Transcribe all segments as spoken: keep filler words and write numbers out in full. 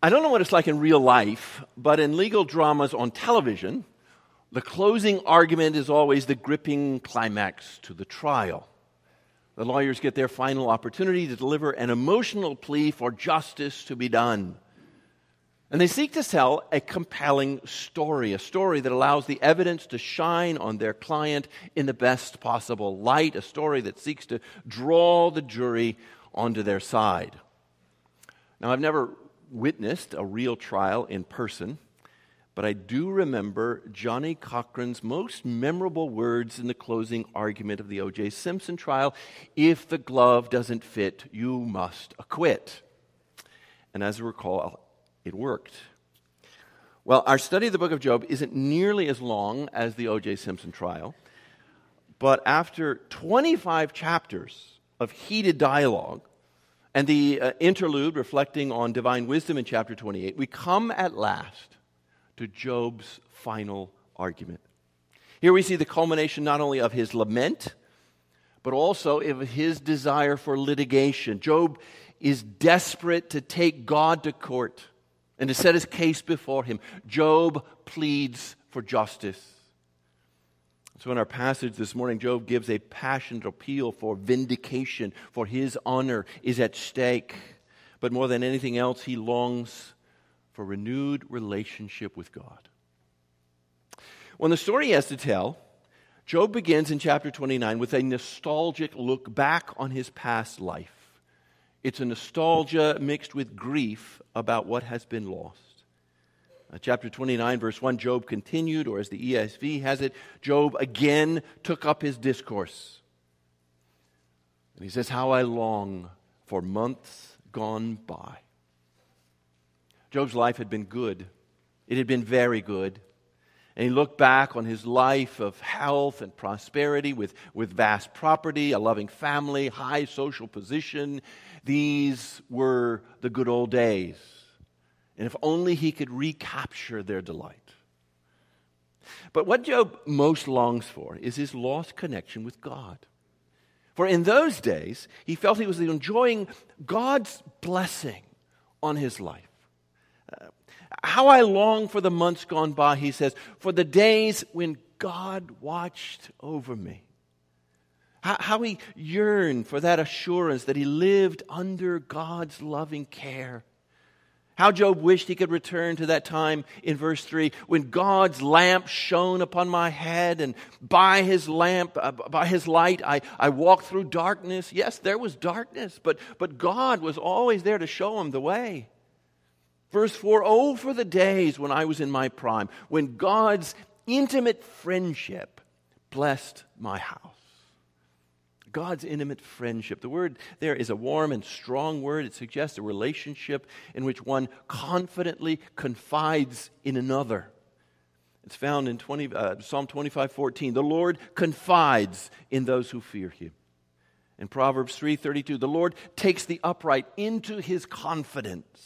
I don't know what it's like in real life, but in legal dramas on television, the closing argument is always the gripping climax to the trial. The lawyers get their final opportunity to deliver an emotional plea for justice to be done. And they seek to tell a compelling story, a story that allows the evidence to shine on their client in the best possible light, a story that seeks to draw the jury onto their side. Now, I've never witnessed a real trial in person, but I do remember Johnny Cochran's most memorable words in the closing argument of the O J Simpson trial: "If the glove doesn't fit, you must acquit." And as I recall, it worked. Well, our study of the book of Job isn't nearly as long as the O J Simpson trial, but after twenty-five chapters of heated dialogue and the uh, interlude reflecting on divine wisdom in chapter twenty-eight, we come at last to Job's final argument. Here we see the culmination not only of his lament, but also of his desire for litigation. Job is desperate to take God to court and to set his case before him. Job pleads for justice. So in our passage this morning, Job gives a passionate appeal for vindication, for his honor is at stake. But more than anything else, he longs for renewed relationship with God. When the story he has to tell, Job begins in chapter twenty-nine with a nostalgic look back on his past life. It's a nostalgia mixed with grief about what has been lost. Uh, chapter twenty-nine, verse one, Job continued, or as the E S V has it, Job again took up his discourse. And he says, "How I long for months gone by." Job's life had been good. It had been very good. And he looked back on his life of health and prosperity with, with vast property, a loving family, high social position. These were the good old days. And if only he could recapture their delight. But what Job most longs for is his lost connection with God. For in those days, he felt he was enjoying God's blessing on his life. Uh, how I long for the months gone by, he says, for the days when God watched over me. How, how he yearned for that assurance that he lived under God's loving care. How Job wished he could return to that time in verse three when God's lamp shone upon my head, and by his lamp, uh, by his light, I, I walked through darkness. Yes, there was darkness, but, but God was always there to show him the way. Verse four, oh, for the days when I was in my prime, when God's intimate friendship blessed my house. God's intimate friendship. The word there is a warm and strong word. It suggests a relationship in which one confidently confides in another. It's found in twenty, uh, Psalm twenty-five fourteen. The Lord confides in those who fear him. In Proverbs three thirty-two, the Lord takes the upright into his confidence.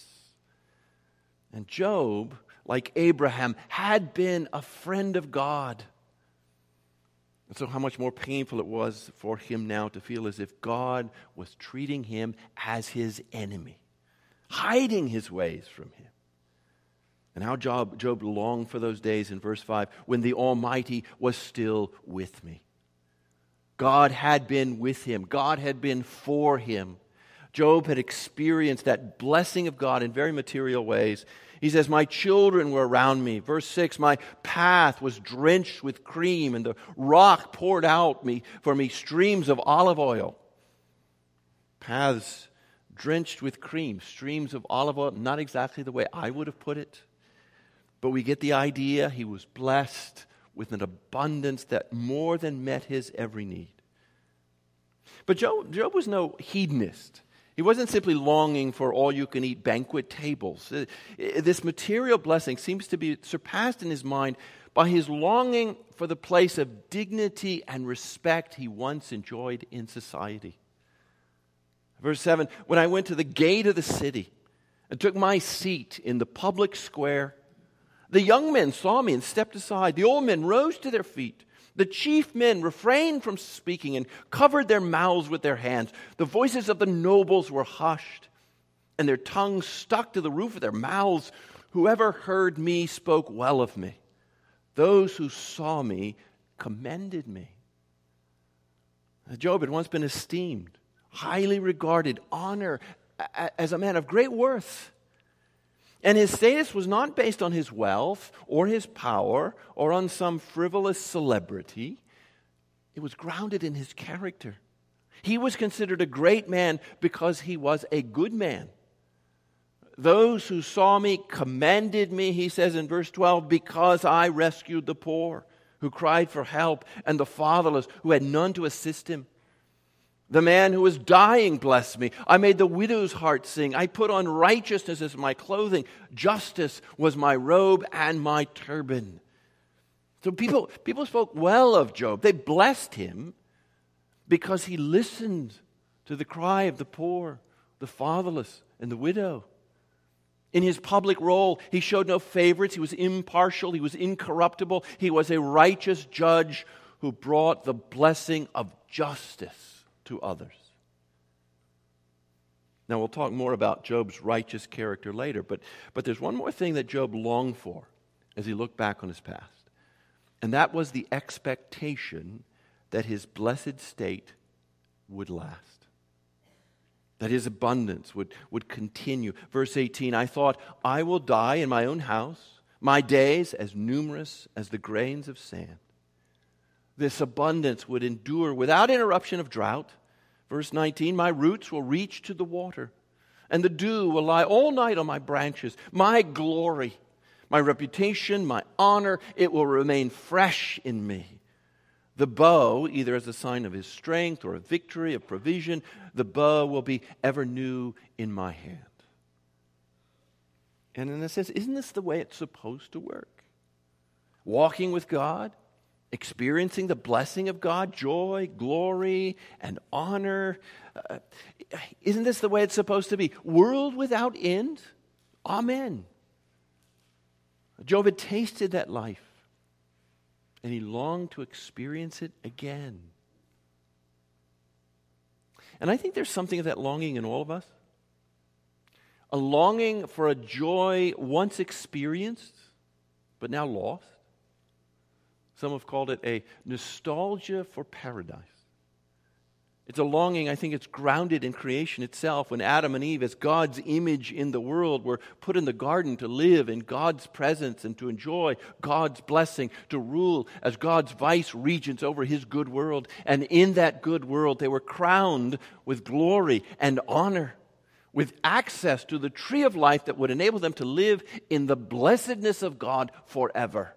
And Job, like Abraham, had been a friend of God. And so how much more painful it was for him now to feel as if God was treating him as his enemy, hiding his ways from him. And how Job, Job longed for those days in verse five when the Almighty was still with me. God had been with him. God had been for him. Job had experienced that blessing of God in very material ways. He says, my children were around me. Verse six, my path was drenched with cream, and the rock poured out me for me streams of olive oil. Paths drenched with cream, streams of olive oil, not exactly the way I would have put it. But we get the idea. He was blessed with an abundance that more than met his every need. But Job, Job was no hedonist. He wasn't simply longing for all-you-can-eat banquet tables. This material blessing seems to be surpassed in his mind by his longing for the place of dignity and respect he once enjoyed in society. Verse seven, when I went to the gate of the city and took my seat in the public square, the young men saw me and stepped aside. The old men rose to their feet. The chief men refrained from speaking and covered their mouths with their hands. The voices of the nobles were hushed. and their tongues stuck to the roof of their mouths. Whoever heard me spoke well of me. Those who saw me commended me. Job had once been esteemed, highly regarded, honored as a man of great worth. And his status was not based on his wealth or his power or on some frivolous celebrity. It was grounded in his character. He was considered a great man because he was a good man. Those who saw me commended me, he says in verse twelve, because I rescued the poor who cried for help and the fatherless who had none to assist him. The man who was dying blessed me. I made the widow's heart sing. I put on righteousness as my clothing. Justice was my robe and my turban. So people, people spoke well of Job. They blessed him because he listened to the cry of the poor, the fatherless, and the widow. In his public role, he showed no favorites. He was impartial. He was incorruptible. He was a righteous judge who brought the blessing of justice to others. Now, we'll talk more about Job's righteous character later, but, but there's one more thing that Job longed for as he looked back on his past, and that was the expectation that his blessed state would last. That his abundance would, would continue. Verse eighteen, I thought, I will die in my own house, my days as numerous as the grains of sand. This abundance would endure without interruption of drought. Verse nineteen, my roots will reach to the water, and the dew will lie all night on my branches. My glory, my reputation, my honor, it will remain fresh in me. The bow, either as a sign of his strength or a victory, of provision, the bow will be ever new in my hand. And then it says, isn't this the way it's supposed to work? Walking with God, experiencing the blessing of God, joy, glory, and honor. Uh, isn't this the way it's supposed to be? World without end? Amen. Job had tasted that life. And he longed to experience it again. And I think there's something of that longing in all of us. A longing for a joy once experienced, but now lost. Some have called it a nostalgia for paradise. It's a longing, I think it's grounded in creation itself. When Adam and Eve, as God's image in the world, were put in the garden to live in God's presence and to enjoy God's blessing, to rule as God's vice regents over His good world. And in that good world, they were crowned with glory and honor, with access to the tree of life that would enable them to live in the blessedness of God forever.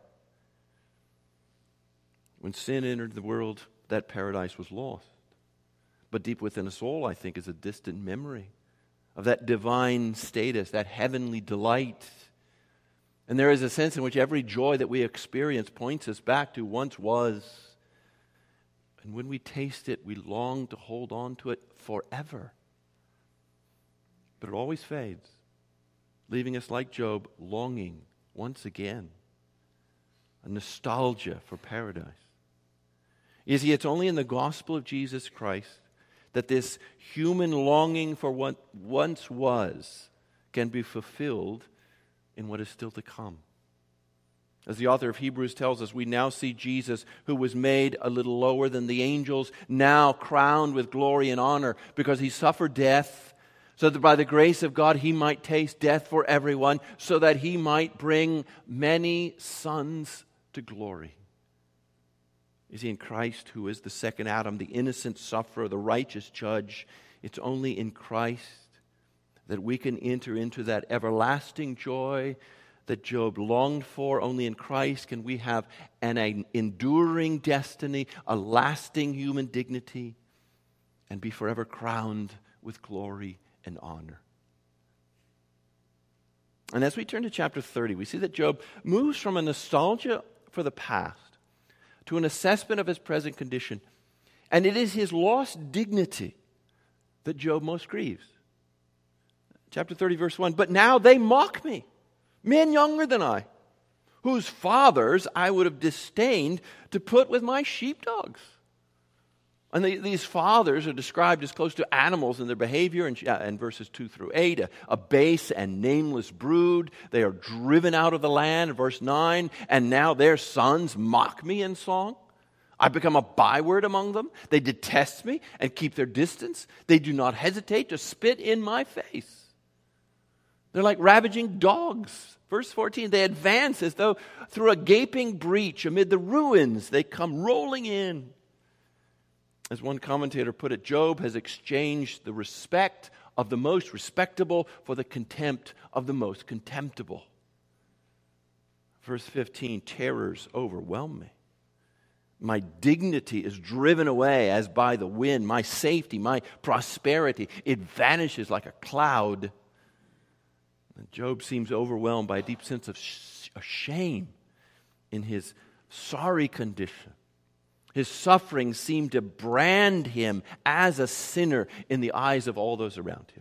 When sin entered the world, that paradise was lost. But deep within us all, I think, is a distant memory of that divine status, that heavenly delight. And there is a sense in which every joy that we experience points us back to once was. And when we taste it, we long to hold on to it forever. But it always fades, leaving us like Job, longing once again. A nostalgia for paradise. You see, it's only in the gospel of Jesus Christ that this human longing for what once was can be fulfilled in what is still to come. As the author of Hebrews tells us, we now see Jesus, who was made a little lower than the angels, now crowned with glory and honor because He suffered death, so that by the grace of God He might taste death for everyone, so that He might bring many sons to glory. Is He in Christ, who is the second Adam, the innocent sufferer, the righteous judge? It's only in Christ that we can enter into that everlasting joy that Job longed for. Only in Christ can we have an, an enduring destiny, a lasting human dignity, and be forever crowned with glory and honor. And as we turn to chapter thirty, we see that Job moves from a nostalgia for the past to an assessment of his present condition. And it is his lost dignity that Job most grieves. Chapter thirty, verse one, but now they mock me, men younger than I, whose fathers I would have disdained to put with my sheepdogs. And the, these fathers are described as close to animals in their behavior in, uh, in verses two through eight, a, a base and nameless brood. They are driven out of the land, verse nine, and now their sons mock me in song. I become a byword among them. They detest me and keep their distance. They do not hesitate to spit in my face. They're like ravaging dogs. Verse fourteen, they advance as though through a gaping breach amid the ruins. They come rolling in. As one commentator put it, Job has exchanged the respect of the most respectable for the contempt of the most contemptible. Verse fifteen, terrors overwhelm me. My dignity is driven away as by the wind. My safety, my prosperity, it vanishes like a cloud. And Job seems overwhelmed by a deep sense of sh- shame in his sorry condition. His suffering seemed to brand him as a sinner in the eyes of all those around him.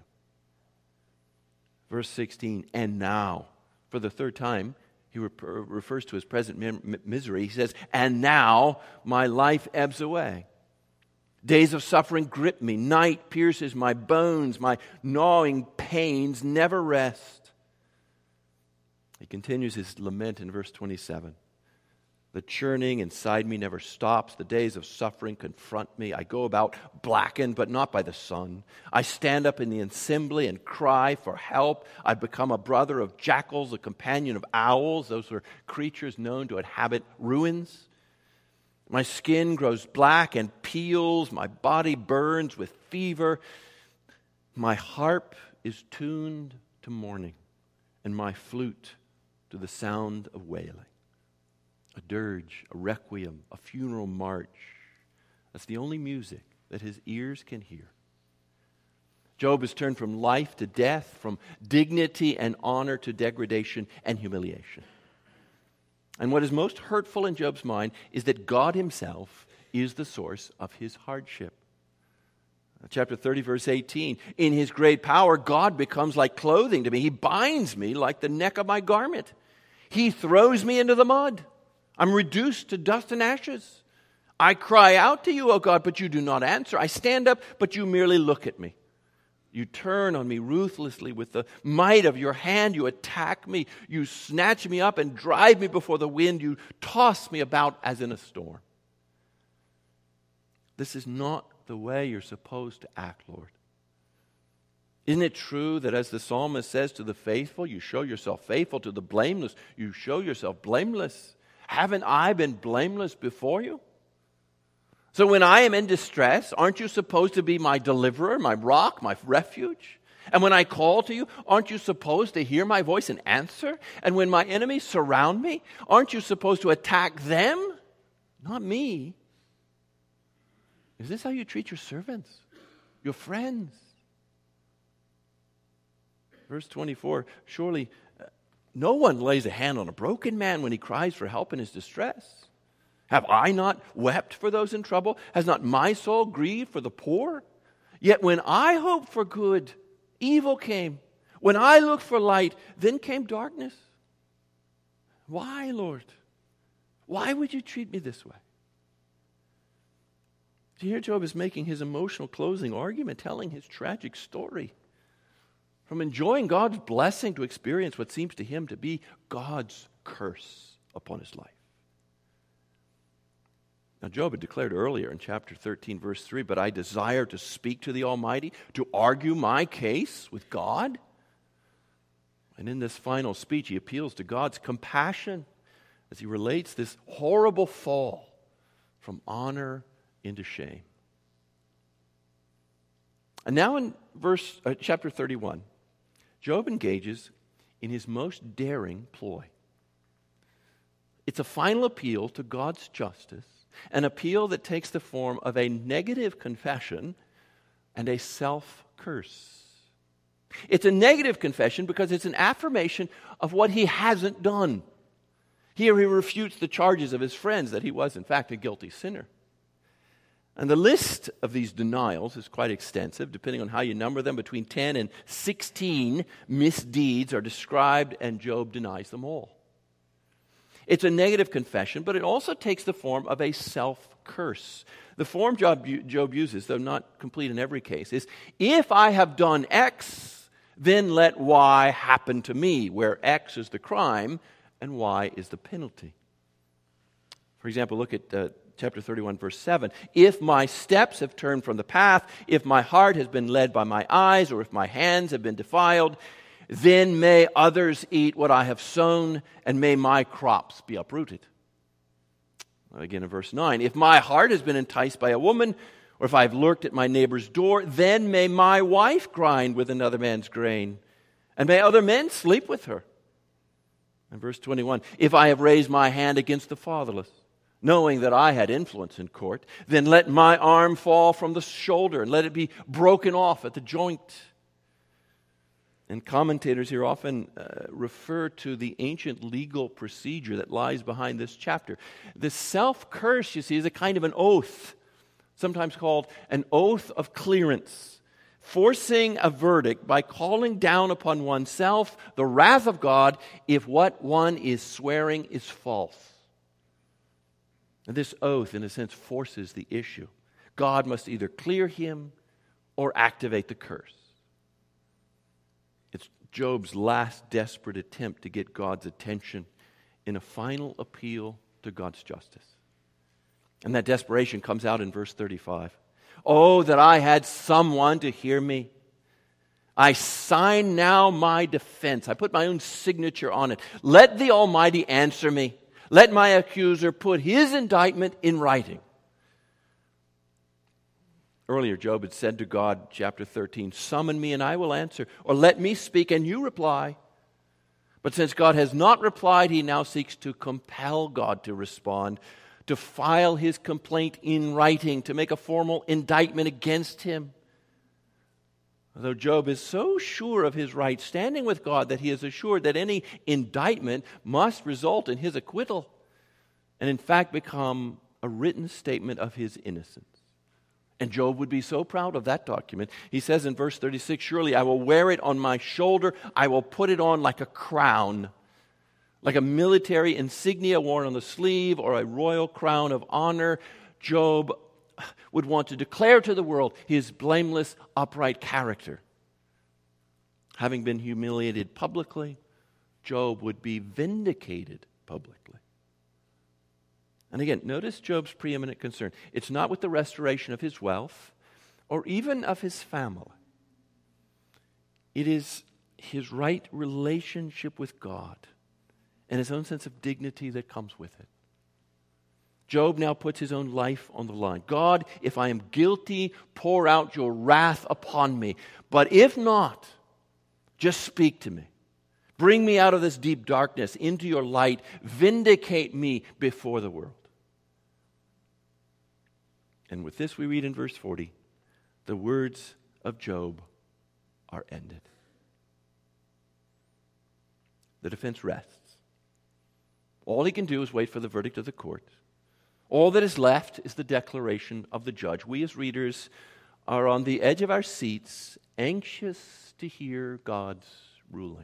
Verse sixteen, and now, for the third time, he re- refers to his present mi- misery. He says, and now my life ebbs away. Days of suffering grip me. Night pierces my bones. My gnawing pains never rest. He continues his lament in verse twenty-seven. The churning inside me never stops. The days of suffering confront me. I go about blackened, but not by the sun. I stand up in the assembly and cry for help. I become a brother of jackals, a companion of owls. Those were creatures known to inhabit ruins. My skin grows black and peels. My body burns with fever. My harp is tuned to mourning, and my flute to the sound of wailing. A dirge, a requiem, a funeral march. That's the only music that his ears can hear. Job has turned from life to death, from dignity and honor to degradation and humiliation. And what is most hurtful in Job's mind is that God himself is the source of his hardship. Chapter thirty, verse eighteen, in his great power, God becomes like clothing to me. He binds me like the neck of my garment. He throws me into the mud. I'm reduced to dust and ashes. I cry out to you, O God, but you do not answer. I stand up, but you merely look at me. You turn on me ruthlessly with the might of your hand. You attack me. You snatch me up and drive me before the wind. You toss me about as in a storm. This is not the way you're supposed to act, Lord. Isn't it true that as the psalmist says to the faithful, you show yourself faithful, to the blameless, you show yourself blameless? Haven't I been blameless before you? So when I am in distress, aren't you supposed to be my deliverer, my rock, my refuge? And when I call to you, aren't you supposed to hear my voice and answer? And when my enemies surround me, aren't you supposed to attack them? Not me. Is this how you treat your servants, your friends? Verse twenty-four, surely no one lays a hand on a broken man when he cries for help in his distress. Have I not wept for those in trouble? Has not my soul grieved for the poor? Yet when I hoped for good, evil came. When I looked for light, then came darkness. Why, Lord? Why would you treat me this way? Here Job is making his emotional closing argument, telling his tragic story. From enjoying God's blessing to experience what seems to him to be God's curse upon his life. Now, Job had declared earlier in chapter thirteen, verse three, but I desire to speak to the Almighty, to argue my case with God. And in this final speech, he appeals to God's compassion as he relates this horrible fall from honor into shame. And now in verse uh, chapter thirty-one, Job engages in his most daring ploy. It's a final appeal to God's justice, an appeal that takes the form of a negative confession and a self-curse. It's a negative confession because it's an affirmation of what he hasn't done. Here he refutes the charges of his friends that he was, in fact, a guilty sinner. And the list of these denials is quite extensive, depending on how you number them. Between ten and sixteen misdeeds are described, and Job denies them all. It's a negative confession, but it also takes the form of a self-curse. curse. The form Job, Job uses, though not complete in every case, is, if I have done X, then let Y happen to me, where X is the crime and Y is the penalty. For example, look at uh, chapter thirty-one, verse seven. If my steps have turned from the path, if my heart has been led by my eyes, or if my hands have been defiled, then may others eat what I have sown, and may my crops be uprooted. Again in verse nine, if my heart has been enticed by a woman, or if I have lurked at my neighbor's door, then may my wife grind with another man's grain, and may other men sleep with her. And verse twenty-one, if I have raised my hand against the fatherless, knowing that I had influence in court, then let my arm fall from the shoulder, and let it be broken off at the joint. And commentators here often uh, refer to the ancient legal procedure that lies behind this chapter. The self-curse, you see, is a kind of an oath, sometimes called an oath of clearance, forcing a verdict by calling down upon oneself the wrath of God if what one is swearing is false. And this oath, in a sense, forces the issue. God must either clear him or activate the curse. It's Job's last desperate attempt to get God's attention in a final appeal to God's justice. And that desperation comes out in verse thirty-five. Oh, that I had someone to hear me. I sign now my defense. I put my own signature on it. Let the Almighty answer me. Let my accuser put his indictment in writing. Earlier, Job had said to God, chapter thirteen, summon me and I will answer, or let me speak and you reply. But since God has not replied, he now seeks to compel God to respond, to file his complaint in writing, to make a formal indictment against him. Although Job is so sure of his right standing with God that he is assured that any indictment must result in his acquittal and in fact become a written statement of his innocence. And Job would be so proud of that document. He says in verse thirty-six, surely I will wear it on my shoulder. I will put it on like a crown, like a military insignia worn on the sleeve or a royal crown of honor. Job would want to declare to the world his blameless, upright character. Having been humiliated publicly, Job would be vindicated publicly. And again, notice Job's preeminent concern. It's not with the restoration of his wealth or even of his family. It is his right relationship with God and his own sense of dignity that comes with it. Job now puts his own life on the line. God, if I am guilty, pour out your wrath upon me. But if not, just speak to me. Bring me out of this deep darkness into your light. Vindicate me before the world. And with this we read in verse forty, the words of Job are ended. The defense rests. All he can do is wait for the verdict of the court. All that is left is the declaration of the judge. We as readers are on the edge of our seats, anxious to hear God's ruling.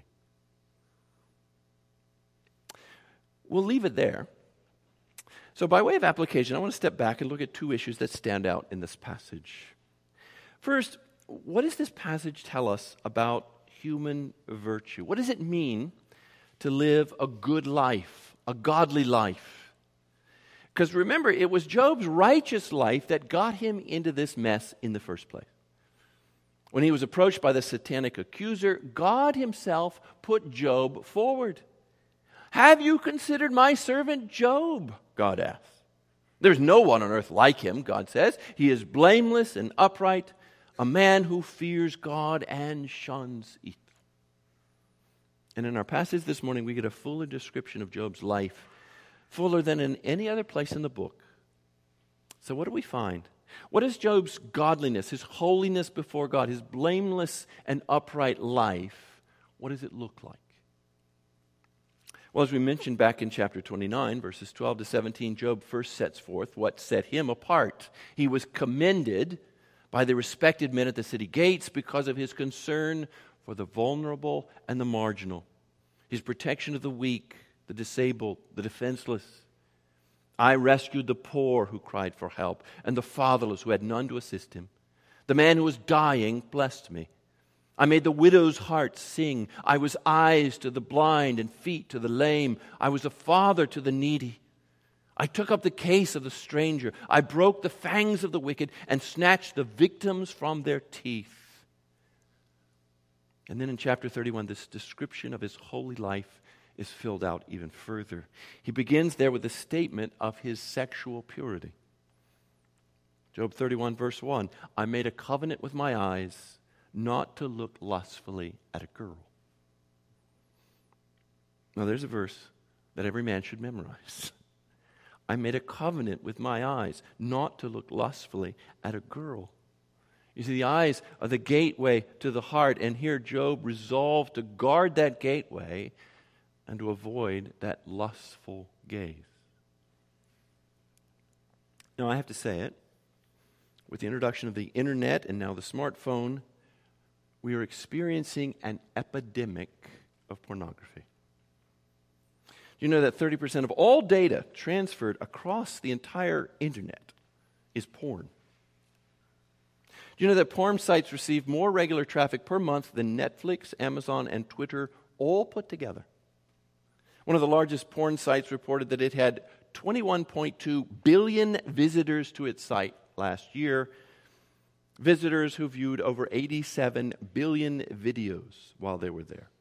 We'll leave it there. So by way of application, I want to step back and look at two issues that stand out in this passage. First, what does this passage tell us about human virtue? What does it mean to live a good life, a godly life? Because remember, it was Job's righteous life that got him into this mess in the first place. When he was approached by the satanic accuser, God himself put Job forward. Have you considered my servant Job? God asks. There's no one on earth like him, God says. He is blameless and upright, a man who fears God and shuns evil. And in our passage this morning, we get a fuller description of Job's life, fuller than in any other place in the book. So what do we find? What is Job's godliness, his holiness before God, his blameless and upright life? What does it look like? Well, as we mentioned back in chapter twenty-nine, verses twelve to seventeen, Job first sets forth what set him apart. He was commended by the respected men at the city gates because of his concern for the vulnerable and the marginal, his protection of the weak, the disabled, the defenseless. I rescued the poor who cried for help, and the fatherless who had none to assist him. The man who was dying blessed me. I made the widow's heart sing. I was eyes to the blind and feet to the lame. I was a father to the needy. I took up the case of the stranger. I broke the fangs of the wicked and snatched the victims from their teeth. And then in chapter thirty-one, this description of his holy life is filled out even further. He begins there with a statement of his sexual purity. Job thirty-one, verse one, I made a covenant with my eyes not to look lustfully at a girl. Now there's a verse that every man should memorize. I made a covenant with my eyes not to look lustfully at a girl. You see, the eyes are the gateway to the heart, and here Job resolved to guard that gateway and to avoid that lustful gaze. Now, I have to say it, with the introduction of the internet and now the smartphone, we are experiencing an epidemic of pornography. You know that thirty percent of all data transferred across the entire internet is porn. Do you know that porn sites receive more regular traffic per month than Netflix, Amazon, and Twitter all put together? One of the largest porn sites reported that it had twenty-one point two billion visitors to its site last year, visitors who viewed over eighty-seven billion videos while they were there.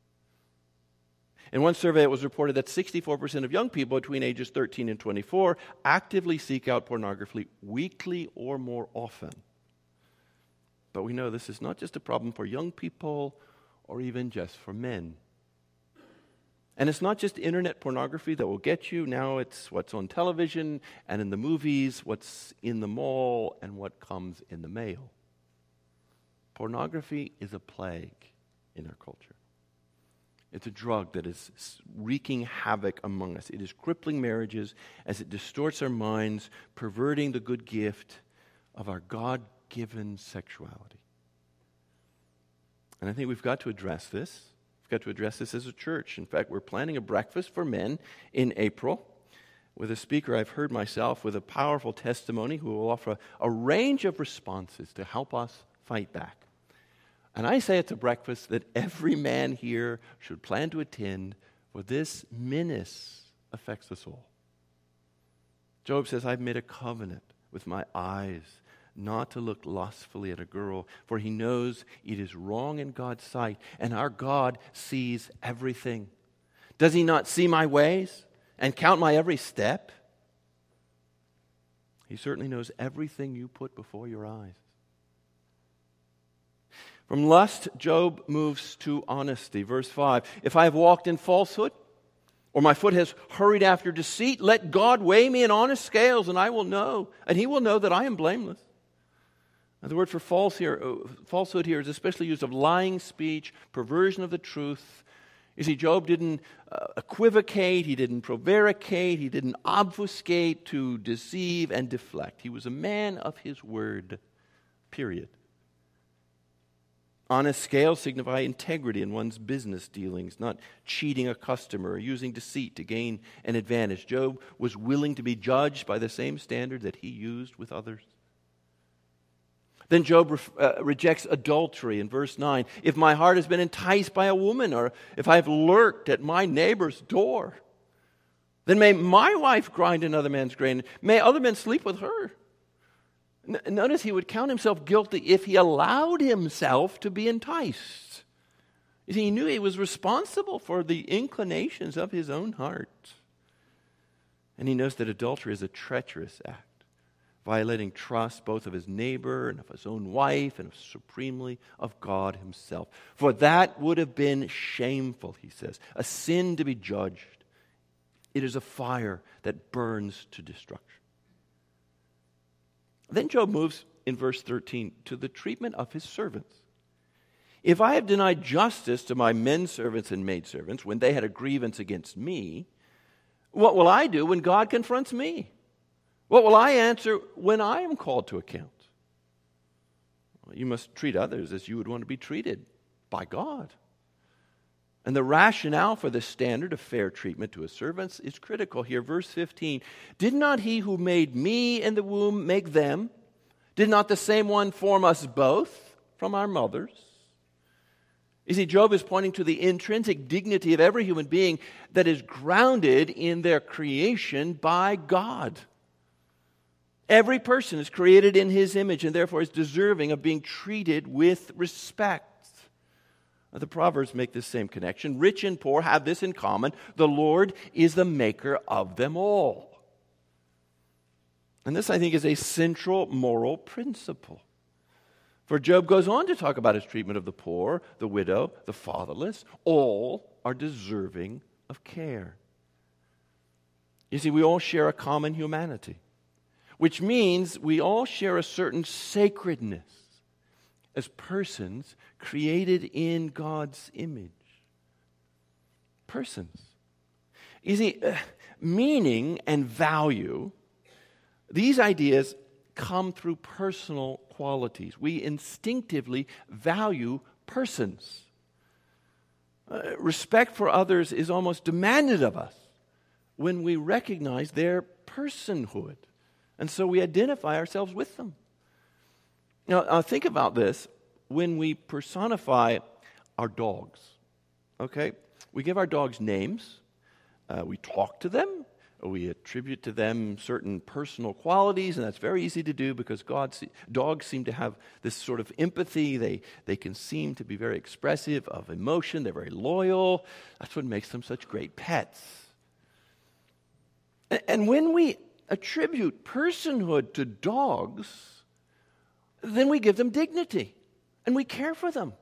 In one survey, it was reported that sixty-four percent of young people between ages thirteen and twenty-four actively seek out pornography weekly or more often. But we know this is not just a problem for young people or even just for men. And it's not just internet pornography that will get you. Now it's what's on television and in the movies, what's in the mall, and what comes in the mail. Pornography is a plague in our culture. It's a drug that is wreaking havoc among us. It is crippling marriages as it distorts our minds, perverting the good gift of our God-given sexuality. And I think we've got to address this. We've got to address this as a church. In fact, we're planning a breakfast for men in April with a speaker I've heard myself with a powerful testimony who will offer a range of responses to help us fight back. And I say it's a breakfast that every man here should plan to attend, for this menace affects us all. Job says, I've made a covenant with my eyes not to look lustfully at a girl, for he knows it is wrong in God's sight, and our God sees everything. Does he not see my ways and count my every step? He certainly knows everything you put before your eyes. From lust, Job moves to honesty. Verse five, if I have walked in falsehood, or my foot has hurried after deceit, let God weigh me in honest scales, and I will know, and he will know that I am blameless. Now, the word for false here, uh, falsehood here is especially used of lying speech, perversion of the truth. You see, Job didn't uh, equivocate, he didn't prevaricate, he didn't obfuscate to deceive and deflect. He was a man of his word, period. Honest scales signify integrity in one's business dealings, not cheating a customer or using deceit to gain an advantage. Job was willing to be judged by the same standard that he used with others. Then Job re- uh, rejects adultery in verse nine. If my heart has been enticed by a woman, or if I have lurked at my neighbor's door, then may my wife grind another man's grain. May other men sleep with her. Notice he would count himself guilty if he allowed himself to be enticed. You see, he knew he was responsible for the inclinations of his own heart. And he knows that adultery is a treacherous act, violating trust both of his neighbor and of his own wife and supremely of God himself. For that would have been shameful, he says, a sin to be judged. It is a fire that burns to destruction. Then Job moves in verse thirteen to the treatment of his servants. If I have denied justice to my men servants and maidservants when they had a grievance against me, what will I do when God confronts me? What will I answer when I am called to account? Well, you must treat others as you would want to be treated by God. And the rationale for the standard of fair treatment to his servants is critical here. Verse fifteen, did not he who made me in the womb make them? Did not the same one form us both from our mothers? You see, Job is pointing to the intrinsic dignity of every human being that is grounded in their creation by God. Every person is created in his image and therefore is deserving of being treated with respect. The Proverbs make this same connection. Rich and poor have this in common. The Lord is the maker of them all. And this, I think, is a central moral principle. For Job goes on to talk about his treatment of the poor, the widow, the fatherless. All are deserving of care. You see, we all share a common humanity, which means we all share a certain sacredness as persons created in God's image. Persons. You see, uh, meaning and value, these ideas come through personal qualities. We instinctively value persons. Uh, respect for others is almost demanded of us when we recognize their personhood. And so we identify ourselves with them. Now, uh, think about this when we personify our dogs, okay? We give our dogs names, uh, we talk to them, we attribute to them certain personal qualities, and that's very easy to do because God, dogs seem to have this sort of empathy. They, they can seem to be very expressive of emotion. They're very loyal. That's what makes them such great pets. And, and when we attribute personhood to dogs, then we give them dignity and we care for them.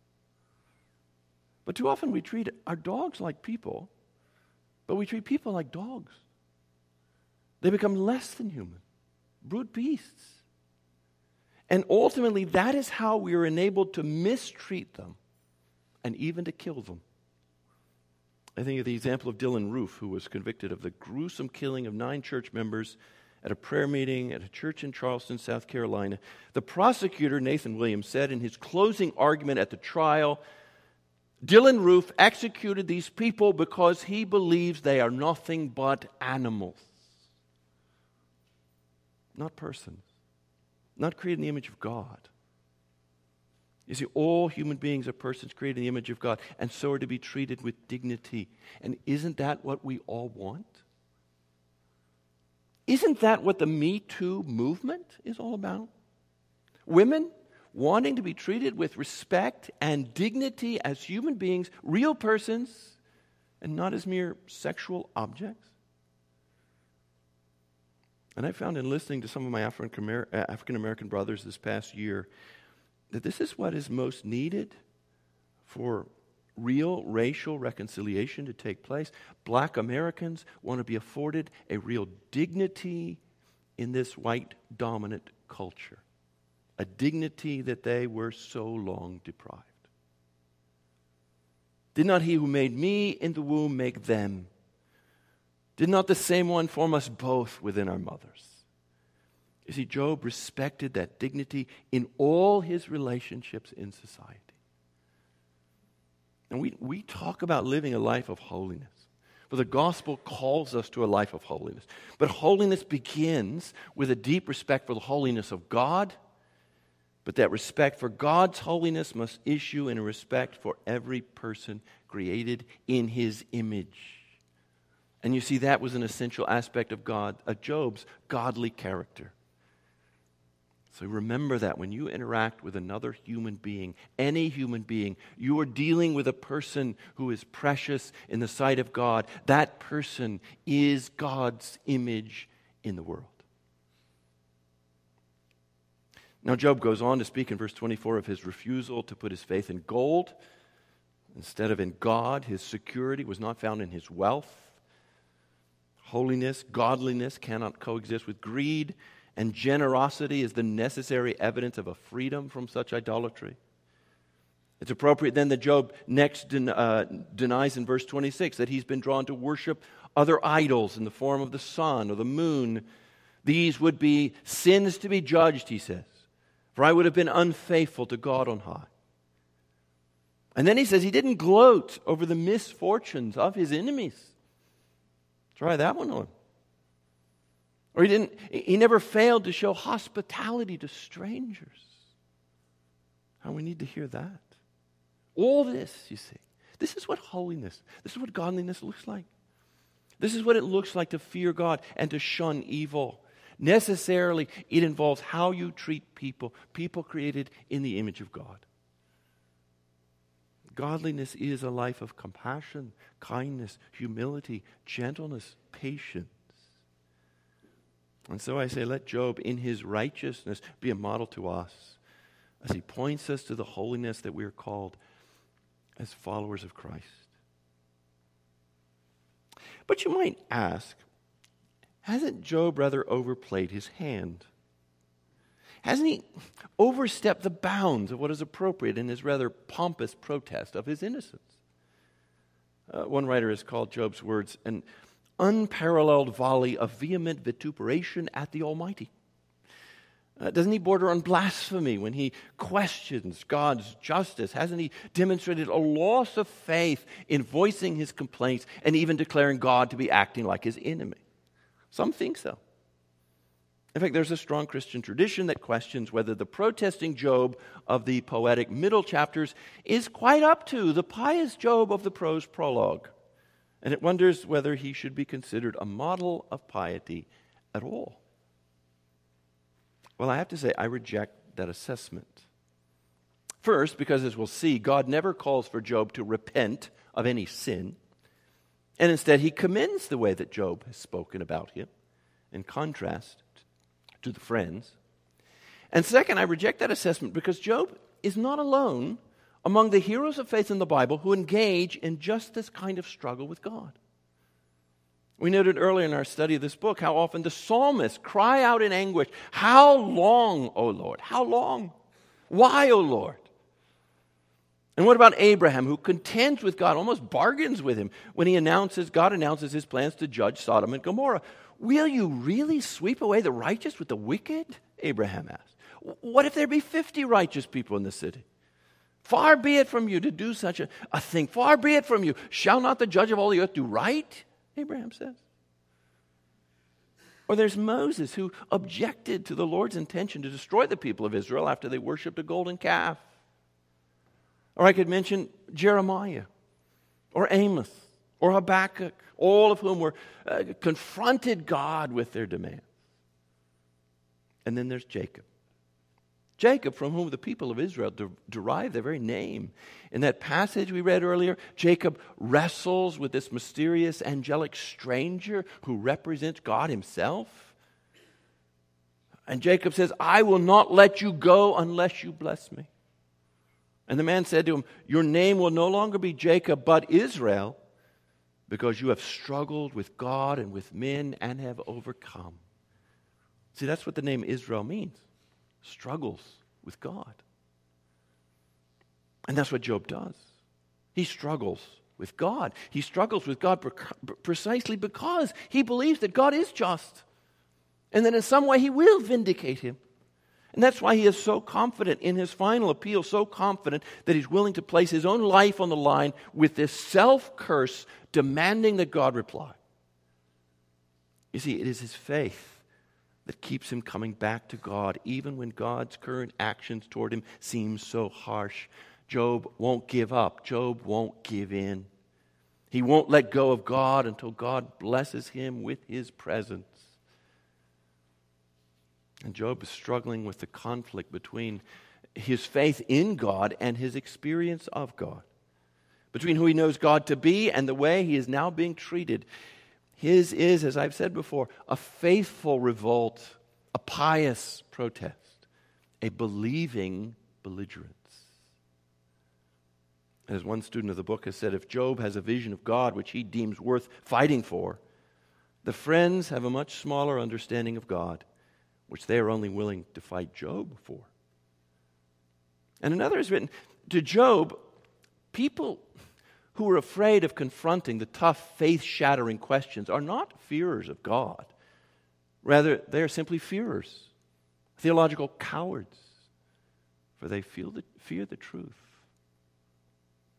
But too often we treat our dogs like people, but we treat people like dogs. They become less than human, brute beasts. And ultimately, that is how we are enabled to mistreat them and even to kill them. I think of the example of Dylan Roof, who was convicted of the gruesome killing of nine church members at a prayer meeting at a church in Charleston, South Carolina. The prosecutor, Nathan Williams, said in his closing argument at the trial, Dylan Roof executed these people because he believes they are nothing but animals. Not persons. Not created in the image of God. You see, all human beings are persons created in the image of God, and so are to be treated with dignity. And isn't that what we all want? Isn't that what the Me Too movement is all about? Women wanting to be treated with respect and dignity as human beings, real persons, and not as mere sexual objects. And I found in listening to some of my African American brothers this past year that this is what is most needed for real racial reconciliation to take place. Black Americans want to be afforded a real dignity in this white dominant culture. A dignity that they were so long deprived. Did not he who made me in the womb make them? Did not the same one form us both within our mothers? You see, Job respected that dignity in all his relationships in society. And we, we talk about living a life of holiness. For the gospel calls us to a life of holiness. But holiness begins with a deep respect for the holiness of God. But that respect for God's holiness must issue in a respect for every person created in his image. And you see, that was an essential aspect of God, of Job's godly character. So remember that when you interact with another human being, any human being, you are dealing with a person who is precious in the sight of God. That person is God's image in the world. Now Job goes on to speak in verse twenty-four of his refusal to put his faith in gold. Instead of in God, his security was not found in his wealth. Holiness, godliness cannot coexist with greed, and generosity is the necessary evidence of a freedom from such idolatry. It's appropriate then that Job next den- uh, denies in verse twenty-six that he's been drawn to worship other idols in the form of the sun or the moon. These would be sins to be judged, he says, for I would have been unfaithful to God on high. And then he says he didn't gloat over the misfortunes of his enemies. Try that one on. Or he didn't he never failed to show hospitality to strangers. How we need to hear that. All this, you see. This is what holiness, this is what godliness looks like. This is what it looks like to fear God and to shun evil. Necessarily, it involves how you treat people, people created in the image of God. Godliness is a life of compassion, kindness, humility, gentleness, patience. And so I say, let Job in his righteousness be a model to us as he points us to the holiness that we are called as followers of Christ. But you might ask, hasn't Job rather overplayed his hand? Hasn't he overstepped the bounds of what is appropriate in his rather pompous protest of his innocence? Uh, one writer has called Job's words an unparalleled volley of vehement vituperation at the Almighty. Uh, doesn't he border on blasphemy when he questions God's justice? Hasn't he demonstrated a loss of faith in voicing his complaints and even declaring God to be acting like his enemy? Some think so. In fact, there's a strong Christian tradition that questions whether the protesting Job of the poetic middle chapters is quite up to the pious Job of the prose prologue. And it wonders whether he should be considered a model of piety at all. Well, I have to say, I reject that assessment. First, because as we'll see, God never calls for Job to repent of any sin. And instead, he commends the way that Job has spoken about him, in contrast to the friends. And second, I reject that assessment because Job is not alone among the heroes of faith in the Bible who engage in just this kind of struggle with God. We noted earlier in our study of this book how often the psalmists cry out in anguish, "How long, O Lord? How long? Why, O Lord?" And what about Abraham, who contends with God, almost bargains with him when he announces, God announces his plans to judge Sodom and Gomorrah? "Will you really sweep away the righteous with the wicked?" Abraham asked. "What if there be fifty righteous people in the city? Far be it from you to do such a, a thing. Far be it from you. Shall not the judge of all the earth do right?" Abraham says. Or there's Moses, who objected to the Lord's intention to destroy the people of Israel after they worshipped a golden calf. Or I could mention Jeremiah, or Amos, or Habakkuk, all of whom were uh, confronted God with their demands. And then there's Jacob. Jacob, from whom the people of Israel de- derive their very name. In that passage we read earlier, Jacob wrestles with this mysterious angelic stranger who represents God himself. And Jacob says, "I will not let you go unless you bless me." And the man said to him, "Your name will no longer be Jacob, but Israel, because you have struggled with God and with men and have overcome." See, that's what the name Israel means. Struggles with God. And that's what Job does. He struggles with God. He struggles with God precisely because he believes that God is just and that in some way he will vindicate him. And that's why he is so confident in his final appeal, so confident that he's willing to place his own life on the line with this self-curse demanding that God reply. You see, it is his faith that keeps him coming back to God, even when God's current actions toward him seem so harsh. Job won't give up. Job won't give in. He won't let go of God until God blesses him with his presence. And Job is struggling with the conflict between his faith in God and his experience of God, between who he knows God to be and the way he is now being treated. His is, as I've said before, a faithful revolt, a pious protest, a believing belligerence. As one student of the book has said, if Job has a vision of God which he deems worth fighting for, the friends have a much smaller understanding of God, which they are only willing to fight Job for. And another has written, to Job, people who are afraid of confronting the tough, faith-shattering questions are not fearers of God. Rather, they are simply fearers, theological cowards, for they feel the, fear the truth.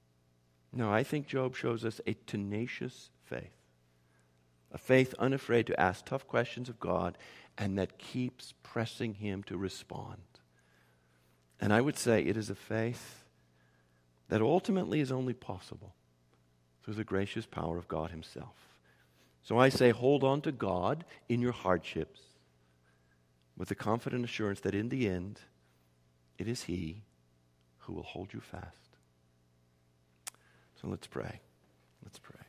No, I think Job shows us a tenacious faith. A faith unafraid to ask tough questions of God and that keeps pressing him to respond. And I would say it is a faith that ultimately is only possible through the gracious power of God himself. So I say hold on to God in your hardships with the confident assurance that in the end, it is he who will hold you fast. So let's pray. Let's pray.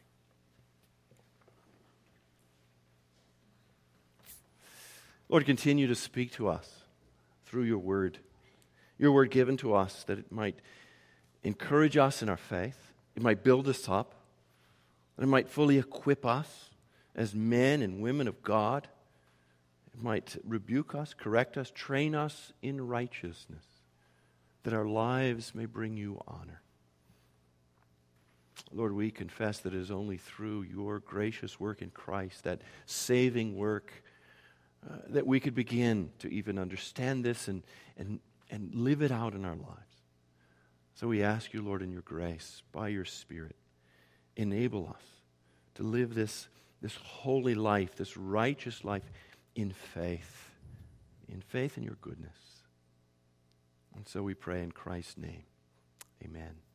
Lord, continue to speak to us through your word. Your word given to us that it might encourage us in our faith. It might build us up. That it might fully equip us as men and women of God. It might rebuke us, correct us, train us in righteousness. That our lives may bring you honor. Lord, we confess that it is only through your gracious work in Christ, that saving work, uh, that we could begin to even understand this and, and, and live it out in our lives. So we ask you, Lord, in your grace, by your Spirit, enable us to live this, this holy life, this righteous life in faith, in faith in your goodness. And so we pray in Christ's name. Amen.